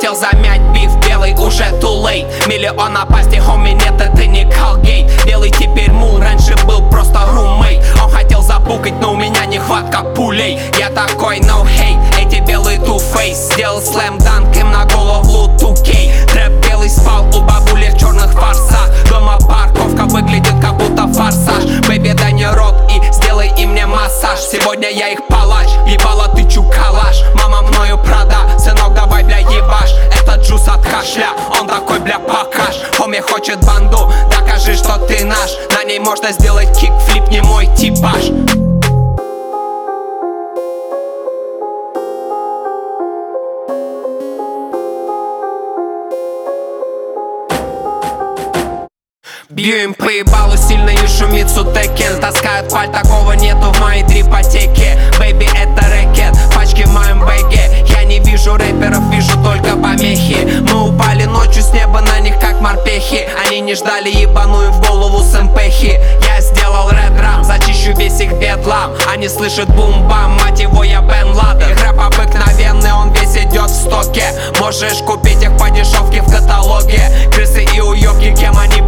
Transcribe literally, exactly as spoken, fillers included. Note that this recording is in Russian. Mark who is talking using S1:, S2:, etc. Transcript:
S1: хотел замять биф, белый уже too late. Миллион напастей, хоми, нет, это не Колгейт. Белый теперь мул, раньше был просто румейт. Он хотел забукать, но у меня нехватка пулей. Я такой no hate, эти белые two-face. Сделал слэм-данк им на голову two кей. Трэп белый спал у бабули в черных фарсах. Дома парковка выглядит как будто форсаж. Бэйби, дай мне рот и сделай им мне массаж. Сегодня я их палач, ебала тычу калаш. Мама мною прада, сынок давай бля ебаш. Это джус от кашля, он такой бля покаж. Хоми хочет банду, докажи, что ты наш. На ней можно сделать кикфлип, не мой типаж. Бью им по ебалу сильно и шумит Сутекен. Таскают паль, такого нету в моей трипотеке. Бэйби, это рэкет, пачки в моем бэге. Я не вижу рэперов, вижу только помехи. Мы упали ночью с неба на них как морпехи. Они не ждали, ебаную в голову с эмпехи. Я сделал рэп-рам, зачищу весь их бедлам. Они слышат бум-бам, мать его, я Бен Ладен. Их рэп обыкновенный, он весь идет в стоке. Можешь купить их по дешевке в каталоге. Крысы и уёбки, кем они